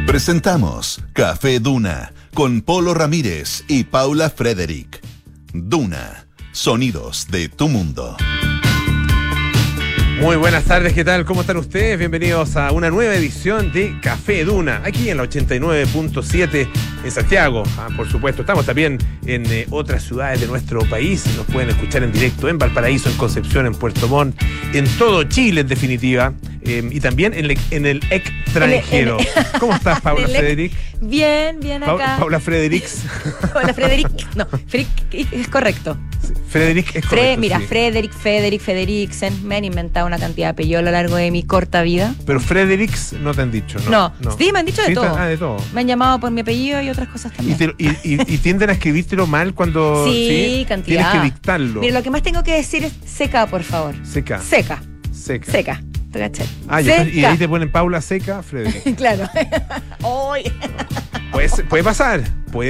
Presentamos Café Duna con Polo Ramírez y Paula Frederick. Duna, sonidos de tu mundo. Muy buenas tardes, ¿qué tal? ¿Cómo están ustedes? Bienvenidos a una nueva edición de Café Duna, aquí en la 89.7 en Santiago. Por supuesto, estamos también en otras ciudades de nuestro país. Nos pueden escuchar en directo en Valparaíso, en Concepción, en Puerto Montt, en todo Chile, en definitiva, y también en el extranjero. ¿Cómo estás, Paula Frederick? Bien, bien acá. Paula Fredericks. Paula Frederick, no, es correcto. Sí, Frederick es correcto. Mira, sí. Frederick, Frederiksen, me han inventado una cantidad de apellidos a lo largo de mi corta vida. Pero Fredericks no te han dicho, ¿no? No. Sí, me han dicho de sí, todo. De todo. Me han llamado por mi apellido y otras cosas también. ¿Y tienden a escribírtelo mal cuando sí, cantidad. tienes que dictarlo? Mira, lo que más tengo que decir es seca, por favor. Seca. ¿Te caché? Y ahí te ponen Paula Seca, Frederick. Claro. Hoy. Puede pasar.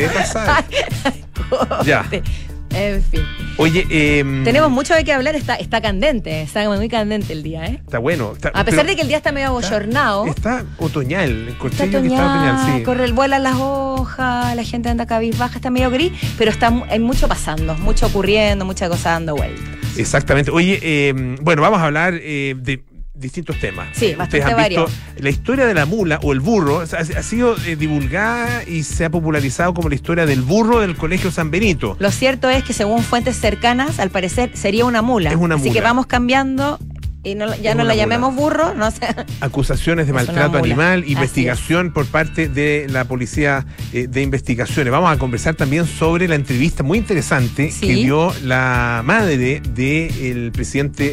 Ya. En fin. Oye, tenemos mucho de qué hablar, está candente, está muy candente el día, ¿eh? Está bueno. A pesar de que el día está medio abochornado. Está otoñal, está otoñal, sí. Vuelan las hojas, la gente anda cabizbaja, está medio gris, pero hay mucho pasando, mucho ocurriendo, mucha cosa dando vueltas. Exactamente. Oye, bueno, vamos a hablar de distintos temas. Sí, bastante variado. La historia de la mula o el burro ha sido divulgada y se ha popularizado como la historia del burro del Colegio San Benito. Lo cierto es que según fuentes cercanas, al parecer sería una mula. Es una mula. Así que vamos cambiando y no la llamemos burro, no sé. Acusaciones de maltrato animal, investigación por parte de la policía de investigaciones. Vamos a conversar también sobre la entrevista muy interesante que dio la madre del presidente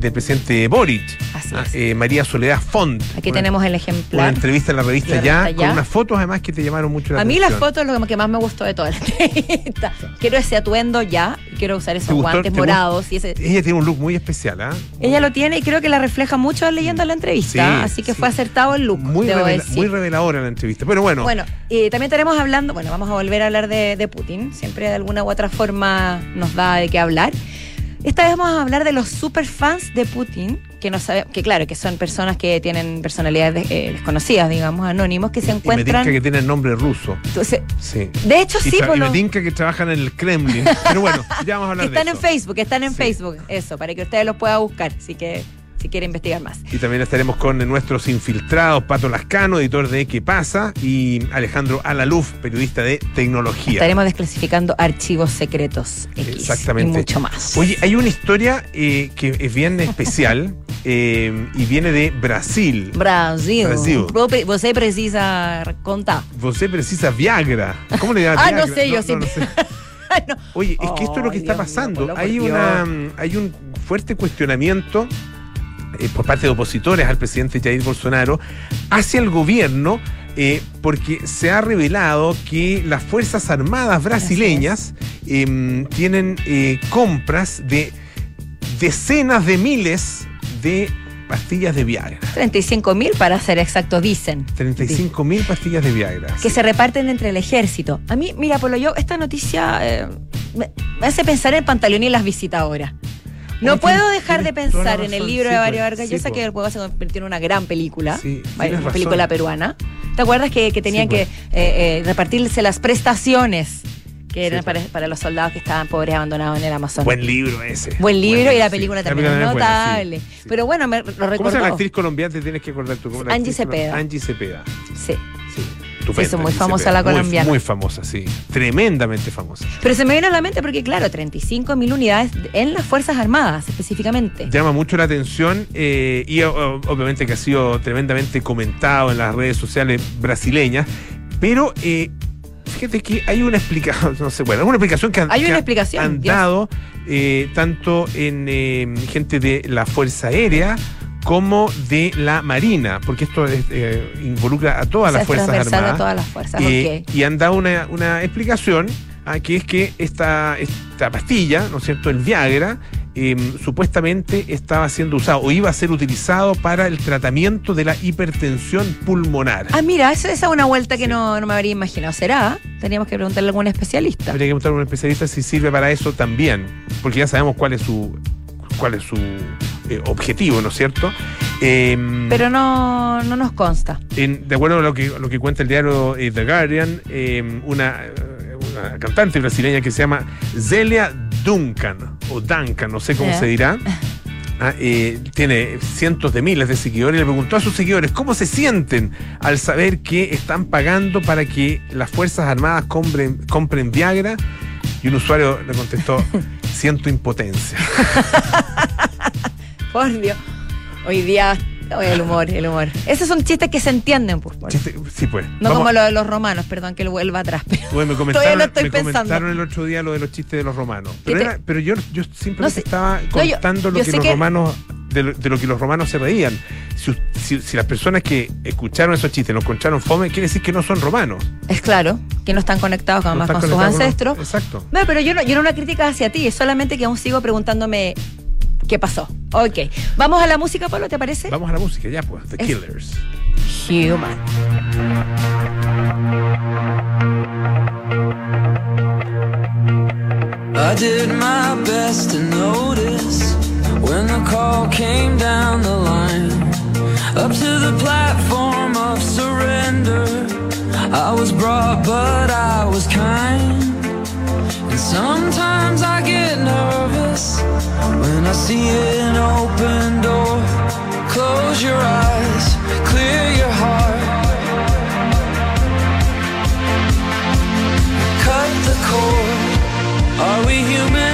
Boric, María Soledad Font. Aquí tenemos el ejemplar. Una entrevista en la revista Ya, con unas fotos además que te llamaron mucho la atención. A mí las fotos es lo que más me gustó de toda la entrevista. Quiero ese atuendo ya, quiero usar esos guantes morados. Ella tiene un look muy especial, ¿ah? Ella lo tiene y creo que la refleja mucho leyendo la entrevista, así que fue acertado el look. Muy reveladora la entrevista, pero bueno. Bueno, también estaremos hablando, vamos a volver a hablar de Putin, siempre de alguna u otra forma nos da de qué hablar. Esta vez vamos a hablar de los superfans de Putin, que son personas que tienen personalidades desconocidas, digamos, anónimos, que se encuentran... Y me tinca que tienen nombre ruso. Entonces, sí. De hecho, sí. Y me tinca que trabajan en el Kremlin. Pero bueno, ya vamos a hablar de eso. Están en Facebook, eso, para que ustedes los puedan buscar, así que si quiere investigar más. Y también estaremos con nuestros infiltrados, Pato Lascano, editor de ¿Qué pasa? Y Alejandro Alaluf, periodista de tecnología. Estaremos desclasificando archivos secretos X. Exactamente. Y mucho más. Oye, hay una historia que es bien especial y viene de Brasil. Brasil. Você precisa contar. Você precisa Viagra. ¿Cómo le llaman? Viagra? No sé, yo sí. No sé. No. Oye, es que esto es lo que está pasando. Hay un fuerte cuestionamiento por parte de opositores al presidente Jair Bolsonaro hacia el gobierno, porque se ha revelado que las Fuerzas Armadas brasileñas tienen compras de decenas de miles de pastillas de Viagra. 35.000 para ser exacto, dicen. 35.000 pastillas de Viagra. Que se reparten entre el ejército. A mí, mira, Polo, esta noticia me hace pensar en Pantaleón y las visitadoras. No puedo dejar de pensar en el libro de Mario Vargas Llosa, que el juego se convirtió en una gran película, una película peruana. ¿Te acuerdas que tenían que repartirse las prestaciones que eran para los soldados que estaban pobres abandonados en el Amazonas? Buen libro ese. Buen libro, y la película también es notable. Sí. Pero bueno, me lo recordó. ¿Cómo se llama la actriz colombiana? Te tienes que acordar tú. Angie Cepeda. Angie Cepeda. Sí. Sí, es muy famosa la colombiana. Muy famosa, sí. Tremendamente famosa. Pero se me viene a la mente porque, claro, 35.000 unidades en las Fuerzas Armadas, específicamente. Llama mucho la atención y obviamente que ha sido tremendamente comentado en las redes sociales brasileñas. Pero fíjate que hay una explicación, no sé, bueno, es una explicación que han dado tanto en gente de la Fuerza Aérea como de la Marina, porque esto involucra a todas las Fuerzas Armadas. A todas las fuerzas, okay. Y han dado una explicación, que es que esta pastilla, ¿no es cierto?, el Viagra, supuestamente estaba siendo usado o iba a ser utilizado para el tratamiento de la hipertensión pulmonar. Mira, esa es una vuelta que no me habría imaginado. ¿Será? Teníamos que preguntarle a algún especialista. Habría que preguntarle a un especialista si sirve para eso también, porque ya sabemos cuál es su objetivo, ¿no es cierto? Pero no nos consta. De acuerdo a lo que cuenta el diario The Guardian, una cantante brasileña que se llama Zélia Duncan, o Duncan, no sé cómo se dirá. Tiene cientos de miles de seguidores y le preguntó a sus seguidores cómo se sienten al saber que están pagando para que las Fuerzas Armadas compren Viagra, y un usuario le contestó: siento impotencia. Por Dios. Hoy día el humor. Esos son chistes que se entienden, pues. Sí, pues. No como lo de los romanos, perdón que lo vuelva atrás. Pero me comentaron el otro día lo de los chistes de los romanos. Pero yo simplemente estaba contando lo que los romanos, de lo que los romanos se reían. Si las personas que escucharon esos chistes nos encontraron fome, quiere decir que no son romanos. Es claro, que no están conectados con sus ancestros. Exacto. No, pero yo no una crítica hacia ti, es solamente que aún sigo preguntándome qué pasó. Ok. Vamos a la música, Pablo, ¿te parece? Vamos a la música, ya pues. The Killers. Human. I did my best to notice when the call came down the line, up to the platform of surrender. I was brought, but I was kind. And sometimes I get nervous when I see an open door. Close your eyes, clear your heart. Cut the cord. Are we human?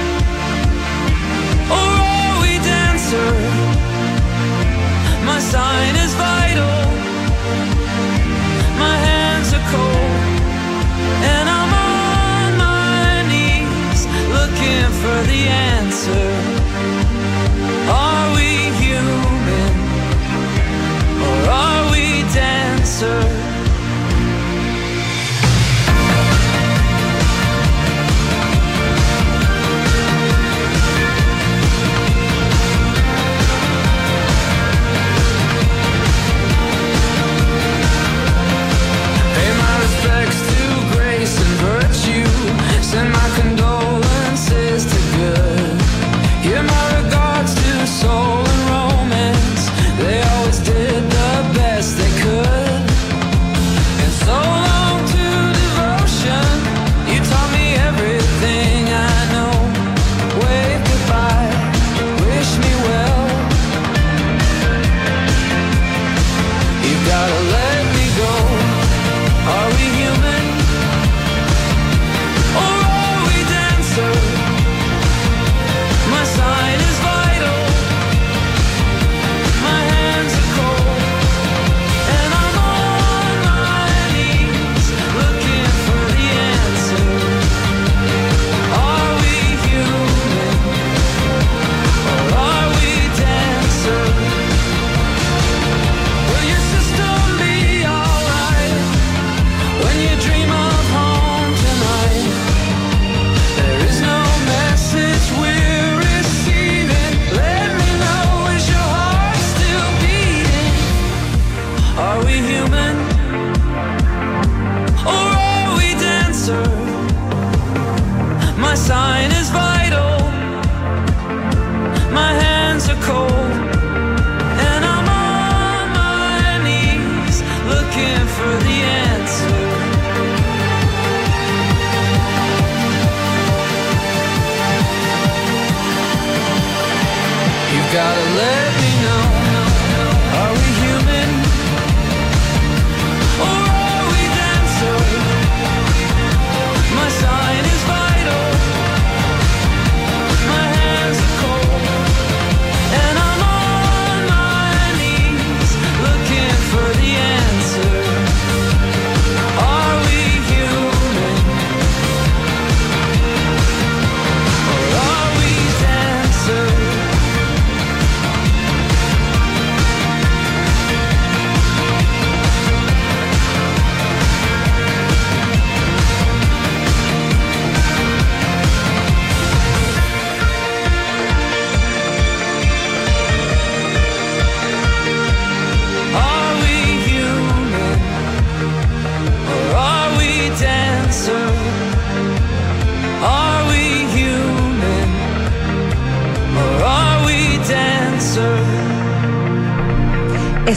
Or are we dancer? My sign is vital. My hands are cold. And I'm on my knees looking for the answer. Are we human? Or are we dancer? Send my condolences to good. Give my regards to soul and romance. They always did the best they could. And so long to devotion. You taught me everything I know. Wave goodbye, wish me well. You gotta let me go. Are we human? My sign is vital. My hands are cold. And I'm on my knees looking for the answer. Are we human? Or are we dancer? Will your system be alright when you dream of home tonight? There is no message we're receiving. Let me know, is your heart still beating? Are we human? Or are we dancer? My sign is vital. My hands are cold. And I'm on my knees looking for the answer. You gotta let me know. Are we human? Or are we dancer? My sign is vital. My hands are cold. And I'm on my knees looking for the answer.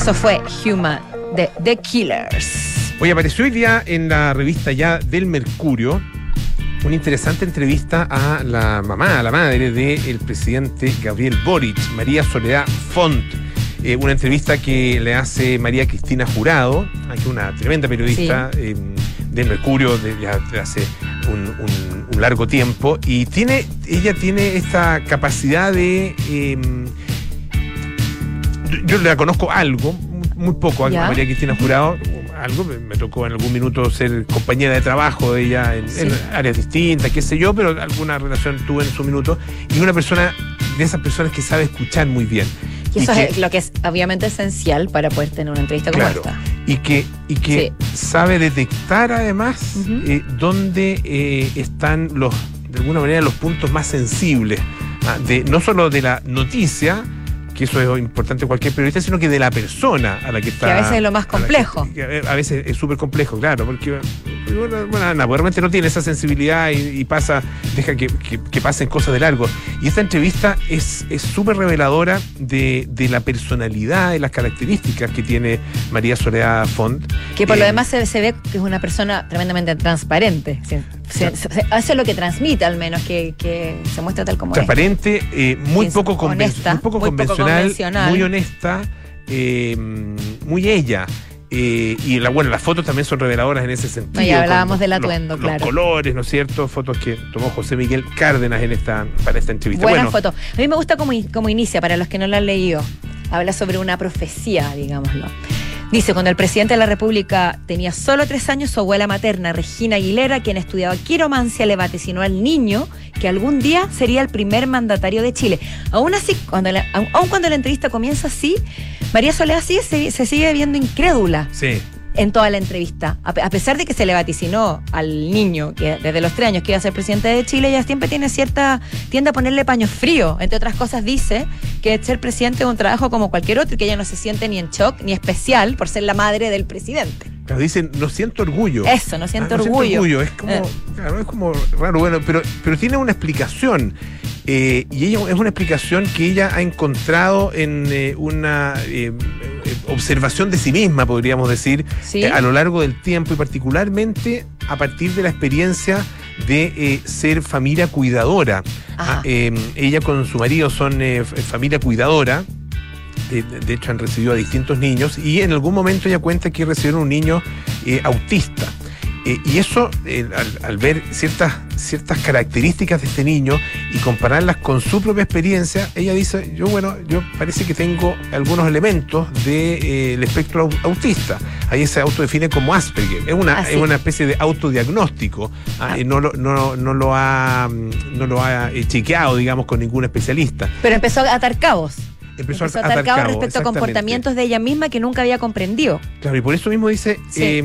Eso fue Human de The Killers. Hoy apareció hoy día en la revista ya del Mercurio una interesante entrevista a la mamá, a la madre del presidente Gabriel Boric, María Soledad Font. Una entrevista que le hace María Cristina Jurado, que es una tremenda periodista del Mercurio desde hace un largo tiempo, y ella tiene esta capacidad de... yo la conozco algo, muy poco, a María Cristina Jurado, algo, me tocó en algún minuto ser compañera de trabajo de ella en áreas distintas, qué sé yo, pero alguna relación tuve en su minuto, y una persona de esas personas que sabe escuchar muy bien. Y eso es lo que es obviamente esencial para poder tener una entrevista como esta. Y que sabe detectar además dónde están de alguna manera los puntos más sensibles, no solo de la noticia, que eso es importante en cualquier periodista, sino que de la persona a la que está. Que a veces es lo más complejo. A veces es súper complejo, claro, porque Ana realmente no tiene esa sensibilidad y deja que pasen cosas de largo. Y esta entrevista es súper reveladora de la personalidad, de las características que tiene María Soledad Font. Que por lo demás se ve que es una persona tremendamente transparente. Hace lo que transmite, al menos, que se muestra tal como transparente, es. Muy poco convencional, muy honesta, muy ella. Y las fotos también son reveladoras en ese sentido. Ya hablábamos del atuendo, claro. Los colores, ¿no es cierto? Fotos que tomó José Miguel Cárdenas para esta entrevista. Buena foto. A mí me gusta cómo inicia, para los que no lo han leído. Habla sobre una profecía, digámoslo. Dice, cuando el presidente de la República tenía solo 3 años, su abuela materna, Regina Aguilera, quien estudiaba quiromancia, le vaticinó al niño que algún día sería el primer mandatario de Chile. Aún así, aun cuando la entrevista comienza así, María Soledad se sigue viendo incrédula. Sí. En toda la entrevista, a pesar de que se le vaticinó al niño que desde los 3 años que iba a ser presidente de Chile, ella siempre tiende a ponerle paños fríos. Entre otras cosas dice que ser presidente es un trabajo como cualquier otro y que ella no se siente ni en shock ni especial por ser la madre del presidente. Claro, dicen, no siento orgullo. Eso, no siento orgullo. Es como, claro, es como raro, bueno, pero tiene una explicación. Y ella es una explicación que ella ha encontrado en una observación de sí misma, podríamos decir, a lo largo del tiempo, y particularmente a partir de la experiencia de ser familia cuidadora. Ella con su marido son familia cuidadora. De hecho han recibido a distintos niños, y en algún momento ella cuenta que recibieron un niño autista. Y eso, al ver ciertas características de este niño y compararlas con su propia experiencia, ella dice, yo parece que tengo algunos elementos del espectro autista. Ahí se autodefine como Asperger. Es una especie de autodiagnóstico. No lo ha chequeado, digamos, con ningún especialista. Pero empezó a atar cabos. Empezó a atar cabos respecto a comportamientos de ella misma que nunca había comprendido. Claro, y por eso mismo dice...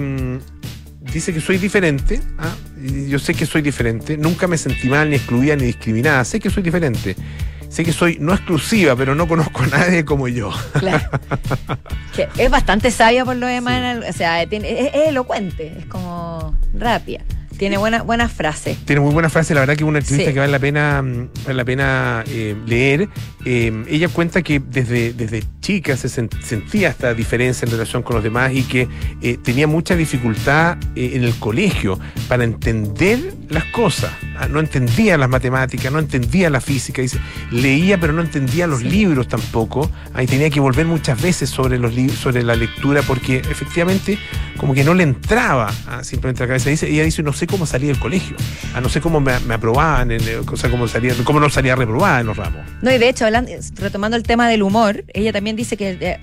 Dice que soy diferente, yo sé que soy diferente, nunca me sentí mal, ni excluida, ni discriminada, sé que soy diferente, sé que soy no exclusiva, pero no conozco a nadie como yo. Claro. Que es bastante sabia por lo demás, o sea, es elocuente, es como rápida. Tiene buenas frases. Tiene muy buenas frases, la verdad que es una entrevista que vale la pena leer. Ella cuenta que desde chica se sentía esta diferencia en relación con los demás y que tenía mucha dificultad en el colegio para entender las cosas. No entendía las matemáticas, no entendía la física. Dice, leía pero no entendía los libros tampoco. Ahí tenía que volver muchas veces sobre la lectura porque efectivamente como que no le entraba simplemente a la cabeza. Ella dice, no sé cómo salía del colegio, no sé cómo me aprobaban, cómo no salía reprobada en los ramos. No, y de hecho, retomando el tema del humor, ella también dice que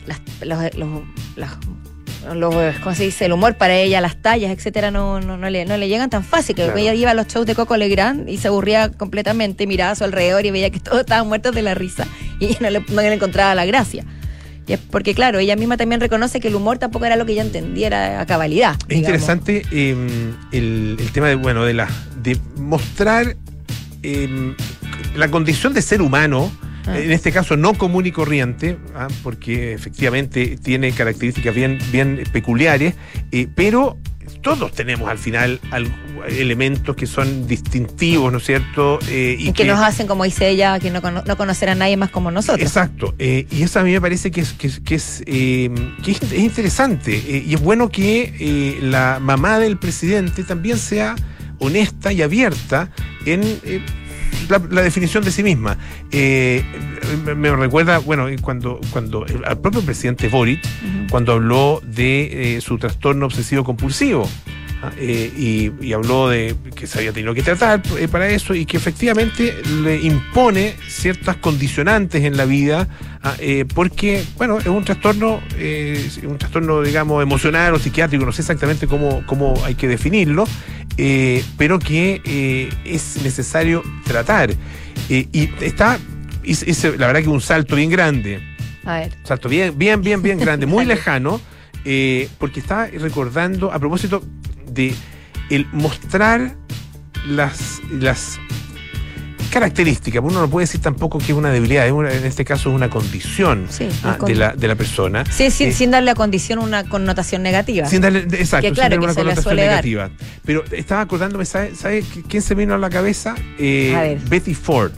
¿cómo se dice? El humor para ella, las tallas, etcétera, no le llegan tan fácil. Que claro. Ella iba a los shows de Coco Legrand y se aburría completamente, miraba a su alrededor y veía que todos estaban muertos de la risa y no le encontraba la gracia. Y es porque, claro, ella misma también reconoce que el humor tampoco era lo que ella entendía a cabalidad. Es interesante el tema de mostrar la condición de ser humano, en este caso no común y corriente, porque efectivamente tiene características bien peculiares, pero todos tenemos al final elementos que son distintivos, ¿no es cierto? Y que nos hacen, como dice ella, que no conocer a nadie más como nosotros. Exacto. Y eso a mí me parece que es interesante. Y es bueno que la mamá del presidente también sea honesta y abierta en la definición de sí misma. Me recuerda, bueno, cuando al propio presidente Boric, cuando habló de su trastorno obsesivo compulsivo, y habló de que se había tenido que tratar para eso, y que efectivamente le impone ciertas condicionantes en la vida, porque, bueno, es un trastorno, digamos, emocional o psiquiátrico, no sé exactamente cómo hay que definirlo, pero que es necesario tratar. Y la verdad que un salto bien grande. A ver. Un salto bien grande, muy lejano, porque estaba recordando, a propósito de el mostrar las características. Uno no puede decir tampoco que es una debilidad, en este caso es una condición de la persona. Sí, sin darle a condición una connotación negativa. Sin darle, exacto, que claro, sin darle una connotación negativa. Dar. Pero estaba acordándome, ¿sabe quién se vino a la cabeza? Betty Ford.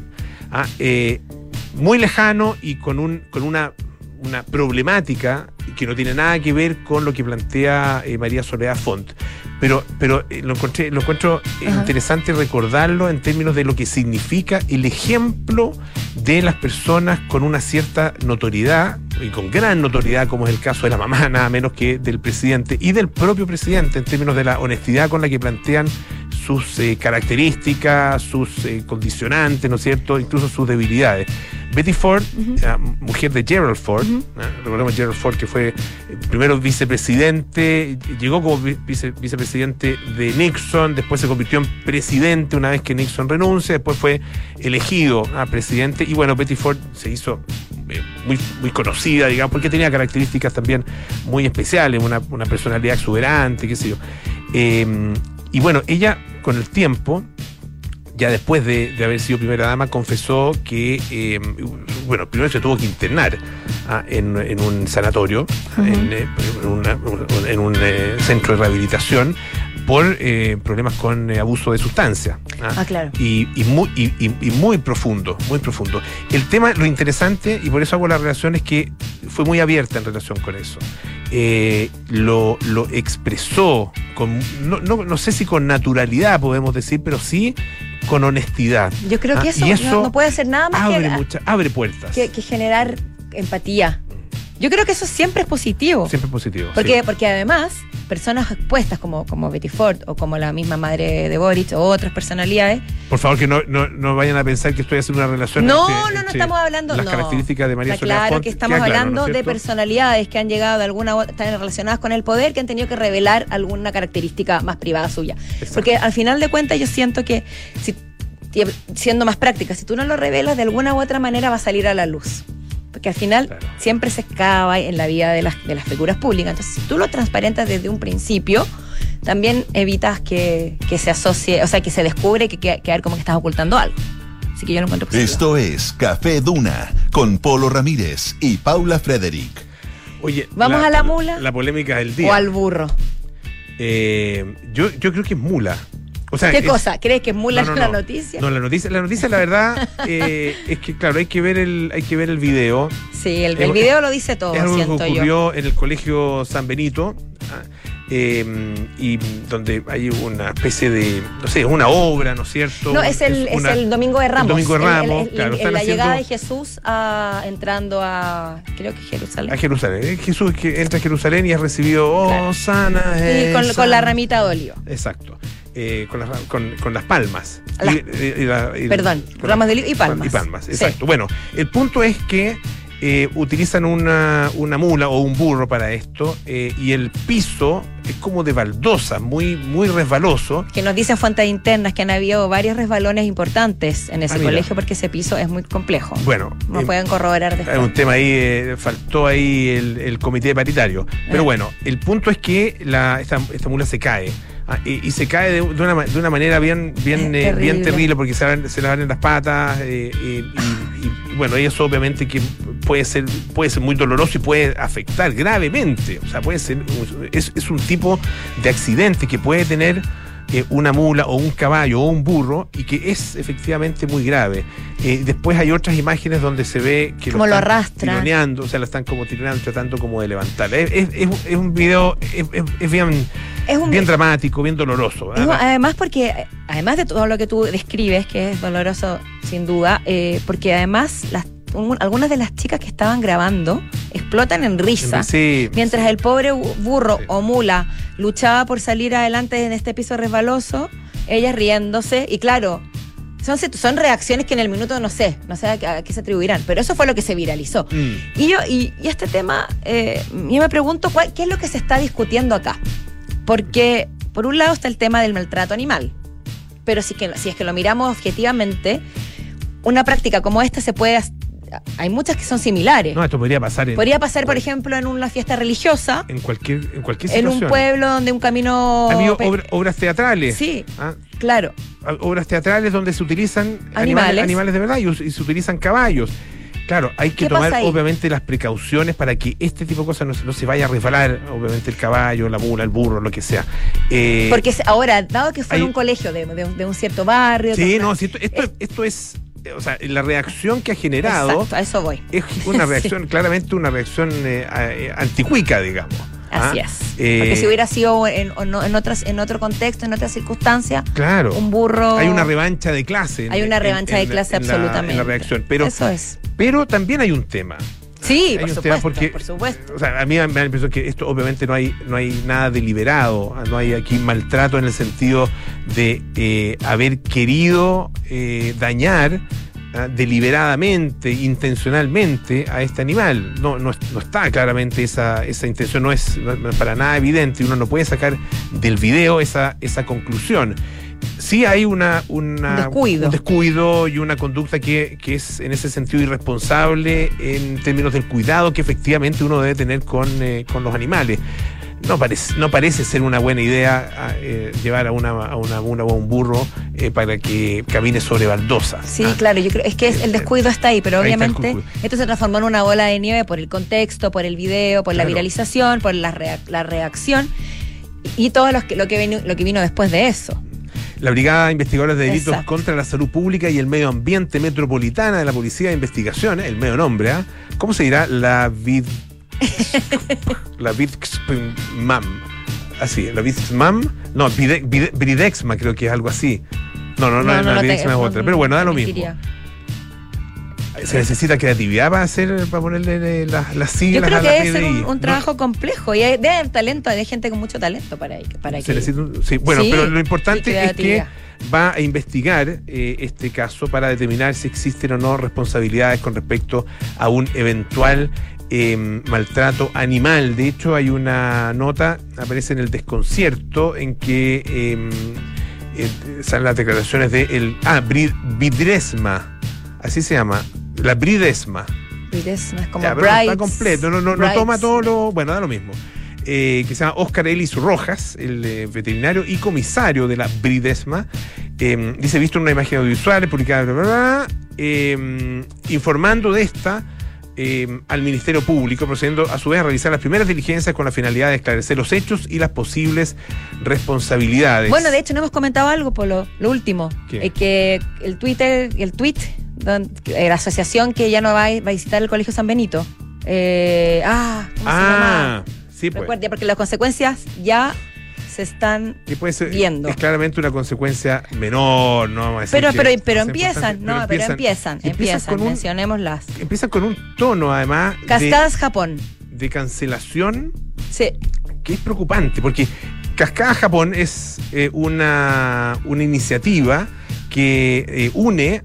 Muy lejano y con una problemática que no tiene nada que ver con lo que plantea María Soledad Font. Pero lo encuentro interesante recordarlo en términos de lo que significa el ejemplo de las personas con una cierta notoriedad, y con gran notoriedad, como es el caso de la mamá, nada menos que del presidente, y del propio presidente, en términos de la honestidad con la que plantean sus características, sus condicionantes, ¿no es cierto?, incluso sus debilidades. Betty Ford, mujer de Gerald Ford, recordemos Gerald Ford, que fue primero vicepresidente, llegó como vicepresidente de Nixon, después se convirtió en presidente una vez que Nixon renuncia, después fue elegido presidente, y bueno, Betty Ford se hizo muy conocida, digamos, porque tenía características también muy especiales, una personalidad exuberante, qué sé yo. Y bueno, ella con el tiempo, ya después de haber sido primera dama, confesó que, primero se tuvo que internar en un sanatorio, en un centro de rehabilitación, por problemas con abuso de sustancias. Claro. Y muy profundo, muy profundo. El tema, lo interesante, y por eso hago la relación, es que fue muy abierta en relación con eso. Lo expresó no sé si con naturalidad podemos decir, pero sí con honestidad. Yo creo que eso no puede ser nada más abre puertas. Que generar empatía. Yo creo que eso siempre es positivo. Siempre es positivo. Porque además, personas expuestas como Betty Ford o como la misma madre de Boric o otras personalidades. Por favor, que no vayan a pensar que estoy haciendo una relación no estamos hablando las características de María Soledad Font. Claro que estamos hablando de personalidades que han llegado de están relacionadas con el poder, que han tenido que revelar alguna característica más privada suya. Exacto. Porque al final de cuentas yo siento que, siendo más práctica, si tú no lo revelas, de alguna u otra manera va a salir a la luz. Porque al final siempre se excava en la vida de las figuras públicas. Entonces, si tú lo transparentas desde un principio, también evitas que se asocie, o sea, que se descubre que ver como que estás ocultando algo. Así que yo lo encuentro positivo. Esto es Café Duna con Polo Ramírez y Paula Frederick. Oye, ¿vamos a la mula? La polémica del día. ¿O al burro? Yo creo que es mula. O sea, ¿qué cosa? ¿Crees que es mula la noticia? No, la noticia la verdad es que, claro, hay que ver el video. Sí, el video lo dice todo, es algo siento que ocurrió en el Colegio San Benito, y donde hay una especie de, no sé, una obra, ¿no es cierto? No, es el Domingo de Ramos. El Domingo de Ramos, claro. La llegada de Jesús entrando a, creo que Jerusalén. A Jerusalén. Jesús que entra a Jerusalén y ha recibido, claro, sana. Y con la ramita de olivo. Exacto. Con las palmas. Ramas de olivo y palmas. Y palmas, sí. Exacto. Bueno, el punto es que utilizan una mula o un burro para esto, y el piso es como de baldosa, muy resbaloso. Que nos dicen fuentes internas que han habido varios resbalones importantes en ese colegio, porque ese piso es muy complejo. Bueno, no pueden corroborar después. Hay un tema ahí, faltó ahí el comité paritario. Pero bueno, el punto es que esta mula se cae. Y se cae de una manera bien terrible, porque se la van en las patas, y bueno, eso obviamente que puede ser muy doloroso y puede afectar gravemente. O sea, puede ser es un tipo de accidente que puede tener una mula o un caballo o un burro y que es efectivamente muy grave. Después hay otras imágenes donde se ve que como lo arrastran, tironeando, o sea, lo están como tironeando, tratando como de levantar. Es un video bien dramático, bien doloroso. Además de todo lo que tú describes, que es doloroso sin duda, porque además algunas de las chicas que estaban grabando explotan en risa, mientras el pobre burro o mula luchaba por salir adelante en este piso resbaloso, ellas riéndose, y claro, son reacciones que en el minuto no sé a qué se atribuirán, pero eso fue lo que se viralizó. Y este tema, yo me pregunto qué es lo que se está discutiendo acá, porque por un lado está el tema del maltrato animal, pero si es que lo miramos objetivamente, una práctica como esta hay muchas que son similares. No, esto podría pasar por ejemplo, en una fiesta religiosa. En cualquier situación. En un pueblo donde un camino... Ha habido obras teatrales. Sí, claro. Obras teatrales donde se utilizan animales de verdad y se utilizan caballos. Claro, hay que tomar obviamente las precauciones para que este tipo de cosas no se vaya a resbalar, obviamente el caballo, la mula, el burro, lo que sea. Porque ahora, dado que fue en un colegio de un cierto barrio... Sí, esto es... O sea, la reacción que ha generado... Exacto, a eso voy. Es una reacción, claramente una reacción anticuica, digamos. Así es. Porque si hubiera sido en otro contexto, en otra circunstancia, claro, un burro... Hay una revancha de clase. Hay una revancha de clase absolutamente. En la reacción. Eso es. Pero también hay un tema. Sí, por supuesto. O sea, a mí me da la impresión que esto obviamente no hay nada deliberado, no hay aquí maltrato en el sentido de haber querido dañar deliberadamente, intencionalmente a este animal. No está claramente esa intención, no es para nada evidente, uno no puede sacar del video esa conclusión. Sí hay un descuido y una conducta que es en ese sentido irresponsable en términos del cuidado que efectivamente uno debe tener con los animales. No parece ser una buena idea llevar a una mula o a un burro para que camine sobre baldosas. Sí, claro, yo creo es que el descuido está ahí, pero obviamente esto se transformó en una bola de nieve por el contexto, por el video, por la viralización, por la reacción y todo lo que vino después de eso. La Brigada Investigadora de Delitos contra la Salud Pública y el Medio Ambiente Metropolitana de la Policía de Investigación, el medio nombre, ¿cómo se dirá? La VIDXMAM. Así, la VIDXMAM. No, Bridexma creo que es algo así. No, Bridexma es otra. Pero bueno, da lo mismo. Se necesita creatividad para ponerle las siglas. Yo creo a que la debe ser un trabajo complejo y debe haber talento, hay gente con mucho talento para que pero lo importante es que va a investigar este caso para determinar si existen o no responsabilidades con respecto a un eventual maltrato animal. De hecho, hay una nota, aparece en El Desconcierto, en que salen las declaraciones de Bridesma, así se llama. La Bridesma. Bridesma es como está completo, no toma todo lo... Bueno, da lo mismo. Que se llama Óscar Ellis Rojas, el veterinario y comisario de la Bridesma. Dice, visto una imagen audiovisual publicada, informando de esta al Ministerio Público, procediendo a su vez a realizar las primeras diligencias con la finalidad de esclarecer los hechos y las posibles responsabilidades. Bueno, de hecho, no hemos comentado algo por lo último. Que el tweet la asociación que ya no va a visitar el Colegio San Benito. ¿Cómo se llama? Sí, pues. Recuerda, porque las consecuencias ya se están viendo. Es claramente una consecuencia menor, no vamos a decir. Pero empiezan, mencionémoslas. Empiezan con un tono, además. Cascadas Japón. De cancelación. Sí. Que es preocupante, porque Cascadas Japón es una iniciativa que une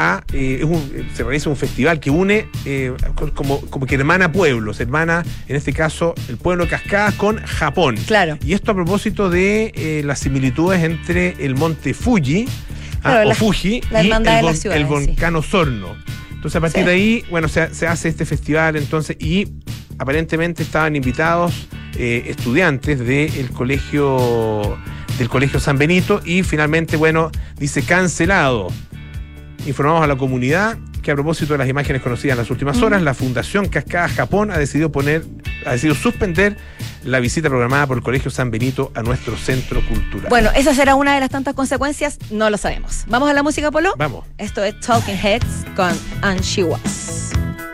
se realiza un festival que une como que hermana pueblos, en este caso el pueblo de Cascadas con Japón. Claro. Y esto a propósito de las similitudes entre el monte Fuji Fuji y el volcán Osorno. Entonces a partir de ahí, bueno, se hace este festival entonces y aparentemente estaban invitados estudiantes del colegio San Benito y finalmente, bueno, dice cancelado. Informamos a la comunidad que a propósito de las imágenes conocidas en las últimas horas, la Fundación Cascadas Japón ha decidido suspender la visita programada por el Colegio San Benito a nuestro centro cultural. Bueno, esa será una de las tantas consecuencias, no lo sabemos. ¿Vamos a la música, Polo? Vamos. Esto es Talking Heads con And She Was.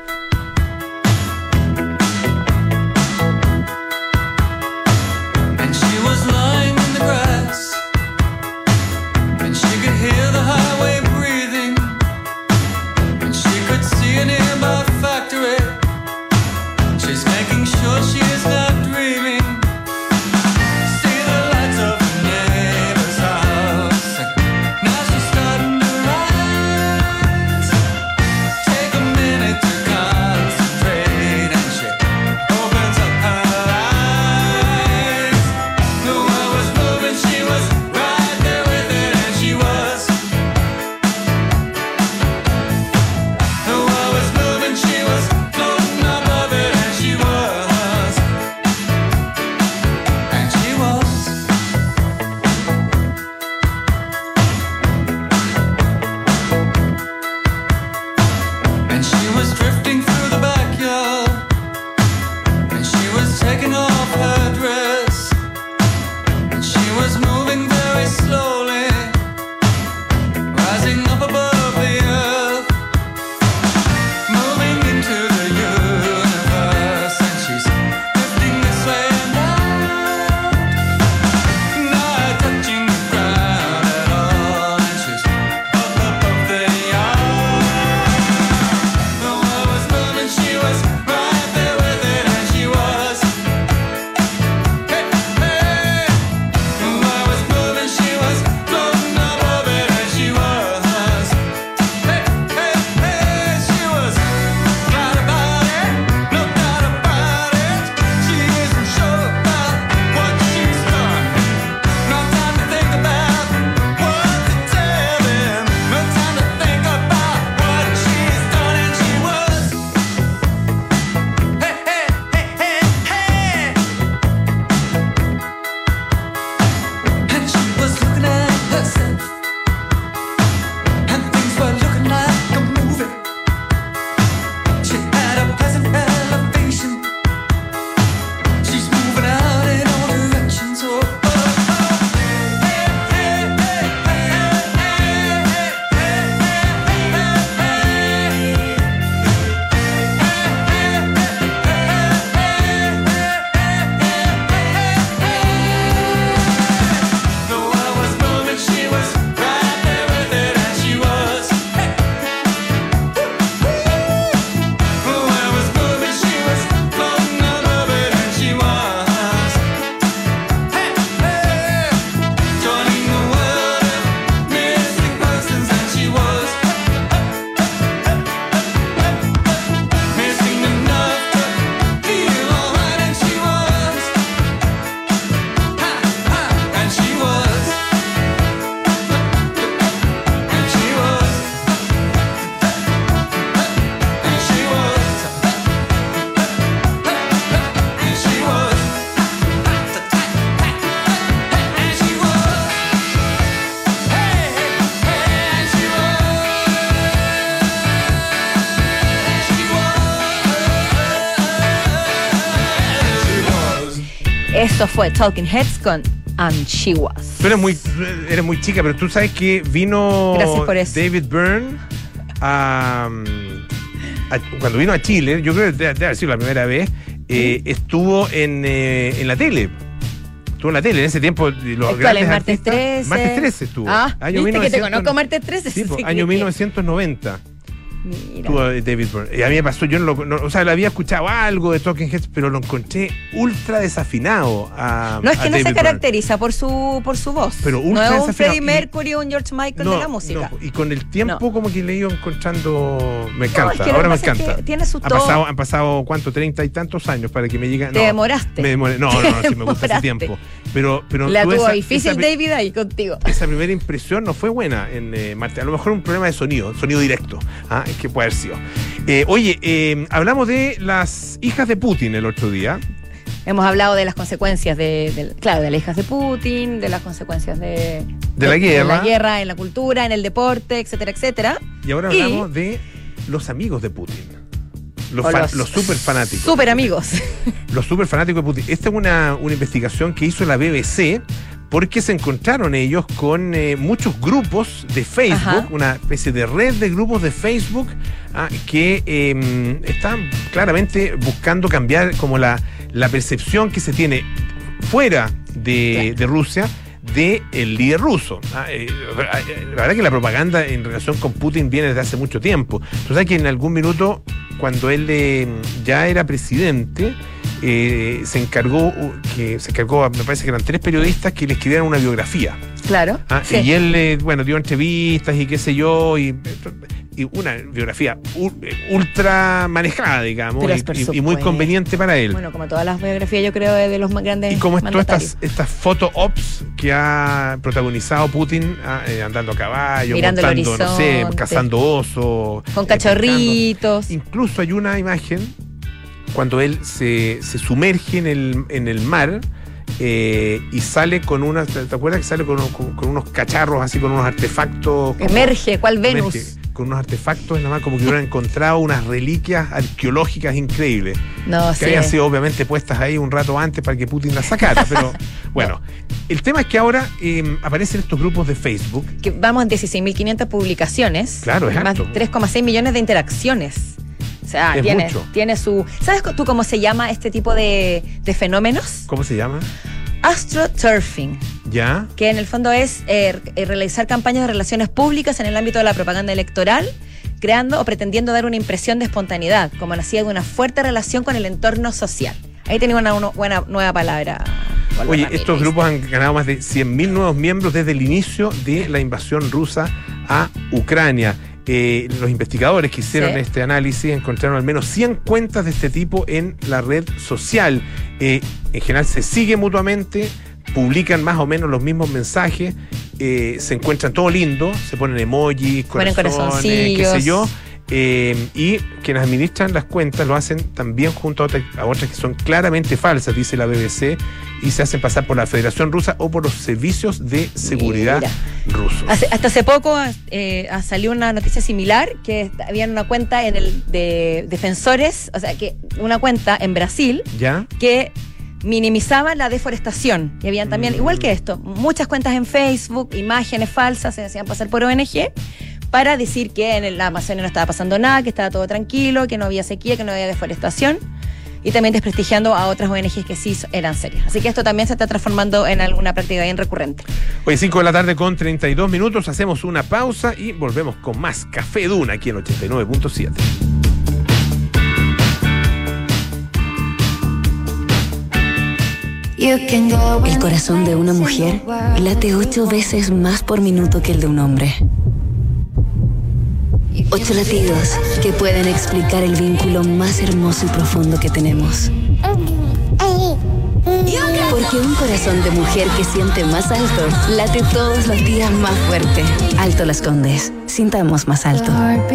Eso fue Talking Heads con And She Was. Tú eres muy chica, pero tú sabes que vino David Byrne cuando vino a Chile, yo creo que debe haber sido la primera vez, estuvo en la tele. Estuvo en la tele en ese tiempo. ¿Cuál es? ¿Martes 13? Martes 13 estuvo. Año ¿viste 1900, que te conozco Martes 13? Sí, año 1990. Mira. Tuvo David Byrne. A mí me pasó, yo o sea, le había escuchado algo de Talking Heads, pero lo encontré ultra desafinado No, es que no se caracteriza por su voz. Pero no es un Freddie Mercury o un George Michael de la música. Y con el tiempo como que le he ido encontrando. Me encanta, es que ahora me encanta. Tiene su tono. Han pasado ¿cuánto? 30 y tantos años para que me llegue. Te demoraste. Me demoré. No, sí me gusta ese tiempo. Pero la tuvo difícil David ahí contigo. Esa primera impresión no fue buena en Marte. A lo mejor un problema de sonido directo. Es que puede haber sido. Hablamos de las hijas de Putin el otro día. Hemos hablado de las consecuencias de las hijas de Putin, de las consecuencias de la guerra en la cultura, en el deporte, etcétera, etcétera. Y ahora hablamos de los amigos de Putin. Los super fanáticos. Super amigos. Los super fanáticos de Putin. Esta es una investigación que hizo la BBC, porque se encontraron ellos con muchos grupos de Facebook, una especie de red de grupos de Facebook que están claramente buscando cambiar como la percepción que se tiene fuera de Rusia del líder ruso. La verdad que la propaganda en relación con Putin viene desde hace mucho tiempo. Tú sabes que en algún minuto, cuando él ya era presidente, se encargó, me parece que eran 3 periodistas que le escribieran una biografía. Claro. Sí. Y él, dio entrevistas y qué sé yo, y una biografía ultra manejada, digamos, y muy conveniente para él. Bueno, como todas las biografías, yo creo, de los más grandes. Y como todas estas photo ops que ha protagonizado Putin, andando a caballo, mirando montando, el horizonte, cazando osos, con cachorritos. Incluso hay una imagen cuando él se sumerge en el mar. Y sale con unas, ¿te acuerdas que sale con unos cacharros, así, con unos artefactos? Emerge, ¿cuál Venus? Con unos artefactos, nada más como que hubieran encontrado unas reliquias arqueológicas increíbles. Que habían sido obviamente puestas ahí un rato antes para que Putin las sacara. Pero bueno, el tema es que ahora aparecen estos grupos de Facebook. Que vamos en 16.500 publicaciones. Claro, es más de 3,6 millones de interacciones. O sea, tiene su... ¿Sabes tú cómo se llama este tipo de fenómenos? ¿Cómo se llama? AstroTurfing. ¿Ya? Que en el fondo es realizar campañas de relaciones públicas en el ámbito de la propaganda electoral, creando o pretendiendo dar una impresión de espontaneidad, como nacida de una fuerte relación con el entorno social. Ahí tenía una buena nueva palabra. Oye, estos grupos han ganado más de 100.000 nuevos miembros desde el inicio de la invasión rusa a Ucrania. Los investigadores que hicieron este análisis encontraron al menos 100 cuentas de este tipo en la red social. En general se siguen mutuamente, publican más o menos los mismos mensajes, se encuentran todo lindo, se ponen emojis, corazones, qué sé yo. Y quienes administran las cuentas lo hacen también junto a otras que son claramente falsas, dice la BBC, y se hacen pasar por la Federación Rusa o por los servicios de seguridad rusos. Hasta hace poco salió una noticia similar, que había una cuenta de defensores, o sea, que una cuenta en Brasil, ¿ya?, que minimizaba la deforestación. Y habían también, igual que esto, muchas cuentas en Facebook, imágenes falsas, se hacían pasar por ONG, para decir que en la Amazonia no estaba pasando nada, que estaba todo tranquilo, que no había sequía, que no había deforestación, y también desprestigiando a otras ONGs que sí eran serias. Así que esto también se está transformando en alguna práctica bien recurrente. Hoy 5 de la tarde con 32 minutos, hacemos una pausa y volvemos con más Café Duna aquí en 89.7. El corazón de una mujer late 8 veces más por minuto que el de un hombre. 8 latidos que pueden explicar el vínculo más hermoso y profundo que tenemos. Porque un corazón de mujer que siente más alto late todos los días más fuerte. Alto Las Condes. Sintamos más alto.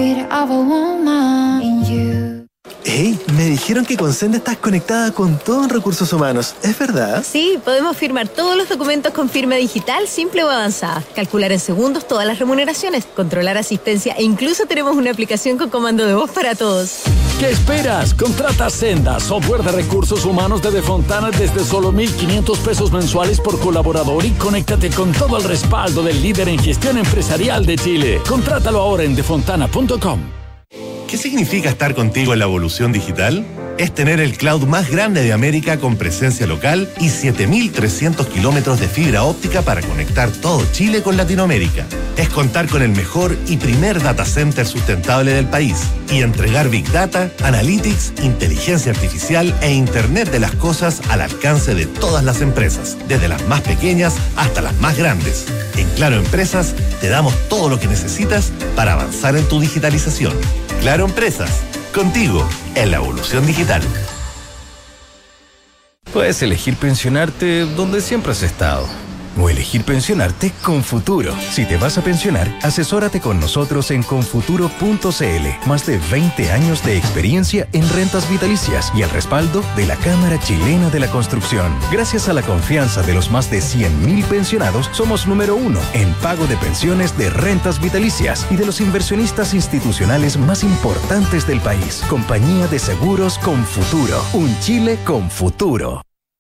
Hey, me dijeron que con Senda estás conectada con todo en recursos humanos. ¿Es verdad? Sí, podemos firmar todos los documentos con firma digital, simple o avanzada, calcular en segundos todas las remuneraciones, controlar asistencia e incluso tenemos una aplicación con comando de voz para todos. ¿Qué esperas? Contrata Senda, software de recursos humanos de Defontana desde solo $1,500 mensuales por colaborador y conéctate con todo el respaldo del líder en gestión empresarial de Chile. Contrátalo ahora en defontana.com. ¿Qué significa estar contigo en la evolución digital? Es tener el cloud más grande de América con presencia local y 7.300 kilómetros de fibra óptica para conectar todo Chile con Latinoamérica. Es contar con el mejor y primer data center sustentable del país y entregar Big Data, Analytics, inteligencia artificial e Internet de las cosas al alcance de todas las empresas, desde las más pequeñas hasta las más grandes. En Claro Empresas te damos todo lo que necesitas para avanzar en tu digitalización. Claro Empresas, contigo en la evolución digital. Puedes elegir pensionarte donde siempre has estado, o elegir pensionarte con Futuro. Si te vas a pensionar, asesórate con nosotros en confuturo.cl. Más de 20 años de experiencia en rentas vitalicias y el respaldo de la Cámara Chilena de la Construcción. Gracias a la confianza de los más de 100.000 pensionados, somos número 1 en pago de pensiones de rentas vitalicias y de los inversionistas institucionales más importantes del país. Compañía de Seguros con Futuro. Un Chile con futuro.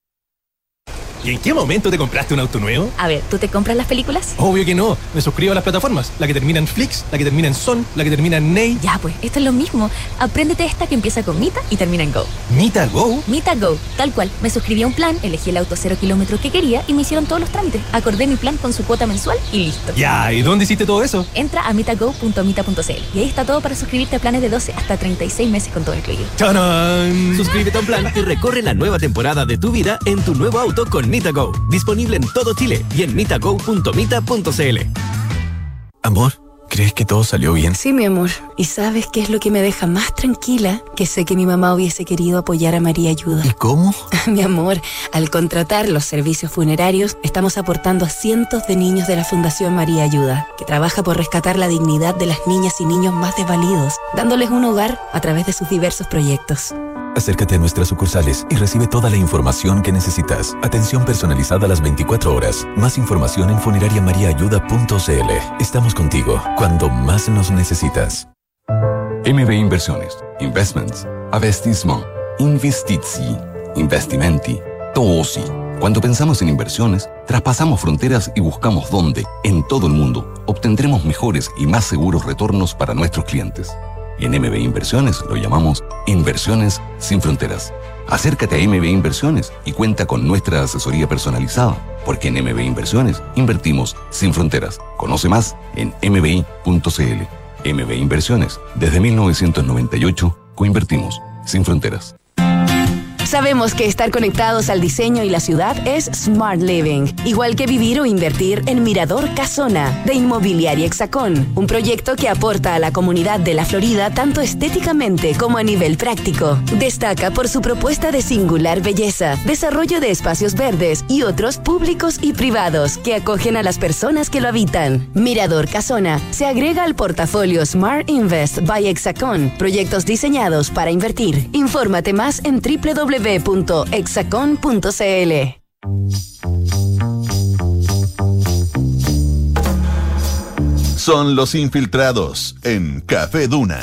¿Y en qué momento te compraste un auto nuevo? A ver, ¿tú te compras las películas? Obvio que no. Me suscribo a las plataformas. La que termina en Flix, la que termina en Son, la que termina en Ney. Ya, pues, esto es lo mismo. Apréndete esta que empieza con Mita y termina en Go. ¿Mita Go? Mita Go, tal cual. Me suscribí a un plan, elegí el auto 0 kilómetros que quería y me hicieron todos los trámites. Acordé mi plan con su cuota mensual y listo. Ya, ¿y dónde hiciste todo eso? Entra a mitago.mita.cl y ahí está todo para suscribirte a planes de 12 hasta 36 meses con todo incluido. ¡Tarán! Suscríbete a un plan y recorre la nueva temporada de tu vida en tu nuevo auto con Mita Go. Disponible en todo Chile y en mitago.mita.cl. Amor, ¿crees que todo salió bien? Sí, mi amor. ¿Y sabes qué es lo que me deja más tranquila? Que sé que mi mamá hubiese querido apoyar a María Ayuda. ¿Y cómo? Mi amor, al contratar los servicios funerarios, estamos aportando a cientos de niños de la Fundación María Ayuda, que trabaja por rescatar la dignidad de las niñas y niños más desvalidos, dándoles un hogar a través de sus diversos proyectos. Acércate a nuestras sucursales y recibe toda la información que necesitas. Atención personalizada a las 24 horas. Más información en funerariamariaayuda.cl. Estamos contigo cuando más nos necesitas. MB Inversiones, Investments, Investissement, Investizi, Investimenti, Tosi. Cuando pensamos en inversiones, traspasamos fronteras y buscamos dónde, en todo el mundo, obtendremos mejores y más seguros retornos para nuestros clientes. En MB Inversiones lo llamamos Inversiones sin Fronteras. Acércate a MB Inversiones y cuenta con nuestra asesoría personalizada, porque en MB Inversiones invertimos sin fronteras. Conoce más en mbi.cl. MB Inversiones, desde 1998, coinvertimos sin fronteras. Sabemos que estar conectados al diseño y la ciudad es Smart Living, igual que vivir o invertir en Mirador Casona, de Inmobiliaria Hexacón, un proyecto que aporta a la comunidad de la Florida tanto estéticamente como a nivel práctico. Destaca por su propuesta de singular belleza, desarrollo de espacios verdes y otros públicos y privados que acogen a las personas que lo habitan. Mirador Casona se agrega al portafolio Smart Invest by Hexacón, proyectos diseñados para invertir. Infórmate más en www.hexacon.cl. Son los infiltrados en Café Duna.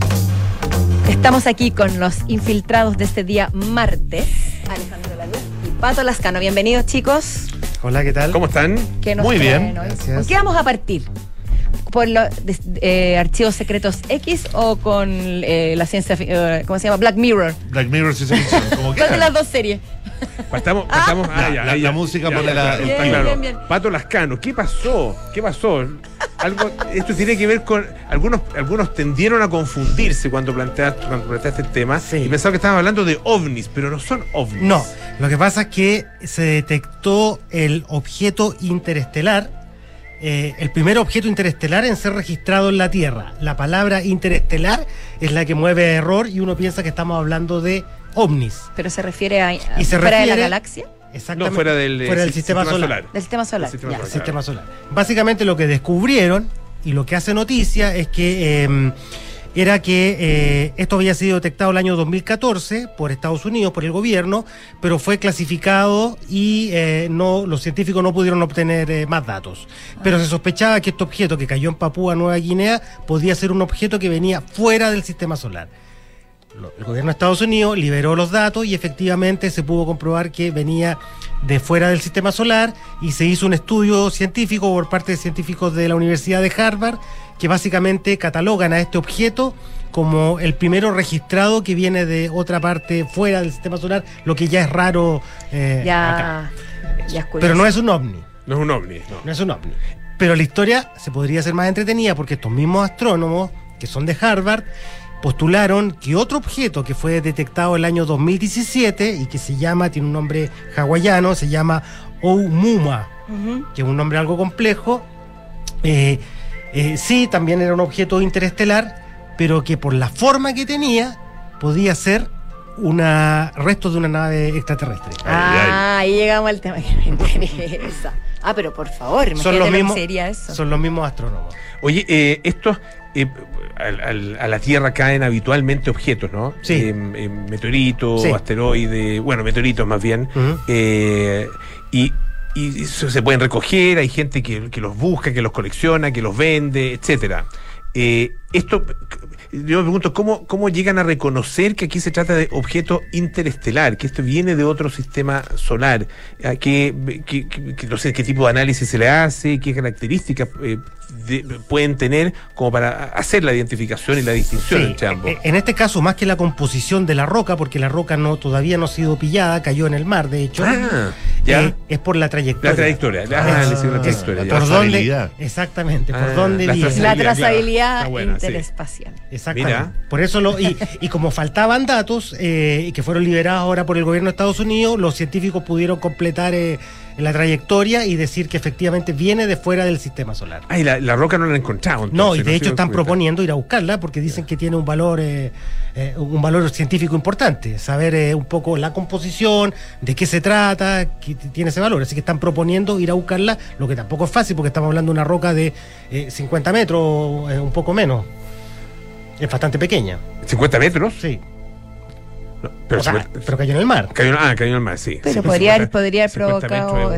Estamos aquí con los infiltrados de este día martes. Alejandro Laluz y Pato Lascano. Bienvenidos, chicos. Hola, ¿qué tal? ¿Cómo están? Muy bien. ¿Con qué vamos a partir? ¿Por los archivos secretos X o con la ciencia, ¿cómo se llama? Black Mirror. Black Mirror, sí, ¿cómo ¿Cuál de las dos series? Partamos. La música pone la. Bien. Pato Lascano, ¿qué pasó? Esto tiene que ver con. Algunos tendieron a confundirse cuando planteaste el tema. Sí. Y pensaban que estaban hablando de ovnis, pero no son ovnis. No, lo que pasa es que se detectó el objeto interestelar. El primer objeto interestelar en ser registrado en la Tierra. La palabra interestelar es la que mueve a error y uno piensa que estamos hablando de ovnis. ¿Pero se refiere a fuera de la galaxia? Exactamente. No, fuera del sistema solar. Del sistema solar. El sistema solar. Básicamente lo que descubrieron y lo que hace noticia es que esto había sido detectado el año 2014 por Estados Unidos, por el gobierno, pero fue clasificado y los científicos no pudieron obtener más datos. Pero se sospechaba que este objeto que cayó en Papúa Nueva Guinea podía ser un objeto que venía fuera del sistema solar. El gobierno de Estados Unidos liberó los datos y efectivamente se pudo comprobar que venía de fuera del sistema solar y se hizo un estudio científico por parte de científicos de la Universidad de Harvard que básicamente catalogan a este objeto como el primero registrado que viene de otra parte fuera del sistema solar, lo que ya es raro acá. Pero no es un ovni. No es un ovni. No es un ovni. Pero la historia se podría hacer más entretenida porque estos mismos astrónomos, que son de Harvard, postularon que otro objeto que fue detectado el año 2017 y que tiene un nombre hawaiano, se llama Oumuamua, que es un nombre algo complejo. Sí, también era un objeto interestelar, pero que por la forma que tenía podía ser restos de una nave extraterrestre. Ahí llegamos al tema que me interesa. Pero por favor, imagínate lo que sería eso. Son los mismos astrónomos. Oye, estos a la Tierra caen habitualmente objetos, ¿no? Sí. Meteoritos, asteroides, meteoritos más bien. Y se pueden recoger, hay gente que los busca, que los colecciona, que los vende, etcétera. Yo me pregunto, ¿cómo llegan a reconocer que aquí se trata de objeto interestelar, que esto viene de otro sistema solar? No sé qué tipo de análisis se le hace, qué características pueden tener como para hacer la identificación y la distinción entre ambos. En este caso, más que la composición de la roca, porque la roca todavía no ha sido pillada, cayó en el mar, de hecho. Es por la trayectoria. La trayectoria. ¿Por dónde? Exactamente, por dónde viene. La trazabilidad interespacial. Exactamente. Mira. Por eso y como faltaban datos que fueron liberados ahora por el gobierno de Estados Unidos, los científicos pudieron completar la trayectoria y decir que efectivamente viene de fuera del sistema solar. Y la roca no la han encontrado. Entonces, no, y de hecho están proponiendo ir a buscarla porque dicen que tiene un valor científico importante, saber un poco la composición, de qué se trata, que tiene ese valor. Así que están proponiendo ir a buscarla, lo que tampoco es fácil porque estamos hablando de una roca de 50 metros, un poco menos. Es bastante pequeña. ¿50 metros? Sí. No, pero cayó en el mar. Cayó en el mar, sí. Pero podría haber provocado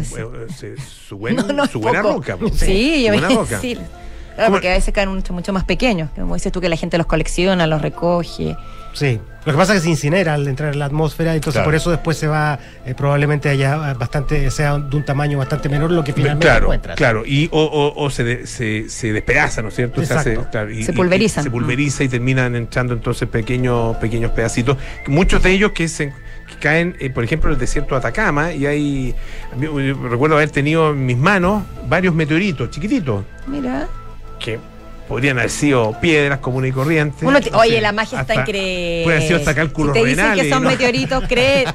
su buena roca. Sí, yo voy a decir. Claro, porque a veces caen mucho más pequeños. Como dices tú, que la gente los colecciona, los recoge. Sí. Lo que pasa es que se incinera al entrar en la atmósfera, entonces por eso después se va, probablemente haya sea de un tamaño bastante menor lo que finalmente encuentras. Claro, y o se despedaza, ¿no es cierto? Se pulveriza. Se pulveriza y terminan entrando entonces pequeños pedacitos. Muchos de ellos que caen, por ejemplo, en el desierto de Atacama, y yo recuerdo haber tenido en mis manos varios meteoritos chiquititos. Mira. Que podrían haber sido piedras comunes y corrientes. Oye, la magia está increíble. Puede haber sido hasta cálculos renales. Te dicen que son meteoritos, ¿crees?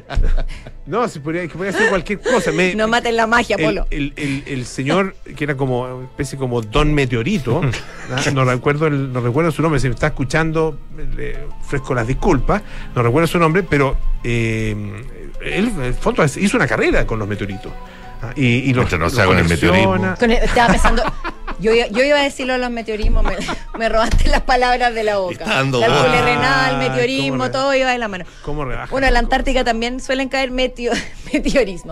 No, podría ser cualquier cosa. No maten la magia, Polo. El señor, que era como una especie como Don Meteorito, no recuerdo su nombre, si me está escuchando, le ofrezco las disculpas, no recuerdo su nombre, pero él, en el fondo, hizo una carrera con los meteoritos. Y los con el meteorismo. Estaba pensando... Yo iba a decirlo de los meteorismos, me robaste las palabras de la boca. Cálculo renal, meteorismo, todo iba de la mano. ¿Cómo rebaja? Bueno, en la Antártica también suelen caer meteoritos.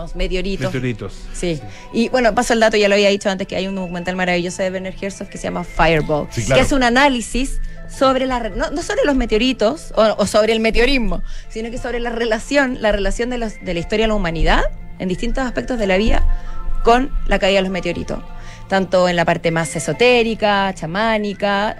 Sí. Y bueno, paso el dato, ya lo había dicho antes, que hay un documental maravilloso de Werner Herzog que se llama Fireball, que es un análisis sobre no sobre los meteoritos o sobre el meteorismo, sino que sobre la relación de la historia de la humanidad en distintos aspectos de la vida con la caída de los meteoritos. Tanto en la parte más esotérica, chamánica,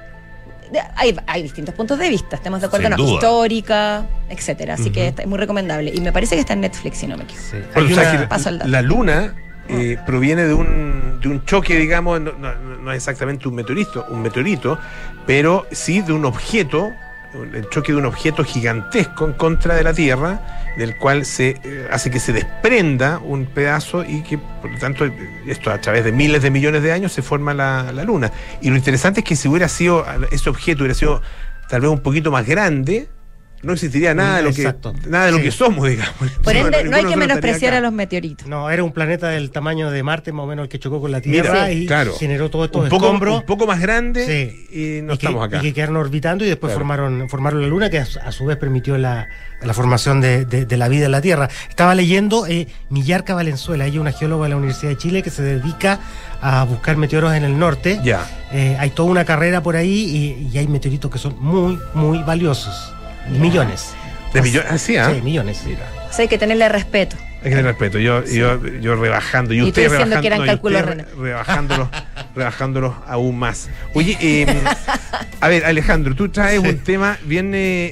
hay distintos puntos de vista, estamos de acuerdo, histórica, etcétera, así que es muy recomendable, y me parece que está en Netflix, si no me equivoco. La Luna proviene de un choque, digamos, no es exactamente un meteorito, pero sí de un objeto, el choque de un objeto gigantesco en contra de la Tierra, del cual se hace que se desprenda un pedazo y que, por lo tanto, esto a través de miles de millones de años se forma la Luna. Y lo interesante es que si ese objeto hubiera sido tal vez un poquito más grande, no existiría nada de lo que somos, digamos. Por ende, no hay que menospreciar a los meteoritos. No, era un planeta del tamaño de Marte, más o menos el que chocó con la Tierra, generó todo esto escombros. Un poco más grande y no estamos acá. Y que quedaron orbitando y después formaron la Luna, que a su vez permitió la formación de la vida en la Tierra. Estaba leyendo Millarca Valenzuela, ella es una geóloga de la Universidad de Chile que se dedica a buscar meteoros en el norte. Hay toda una carrera por ahí y hay meteoritos que son muy, muy valiosos. Millones. ¿De millones? Sí, millones. Mira. O sea, hay que tenerle respeto. Hay que tener respeto. Yo rebajando. Y usted diciendo que eran cálculos rebajándolos aún más. Oye, a ver, Alejandro, tú traes un tema bien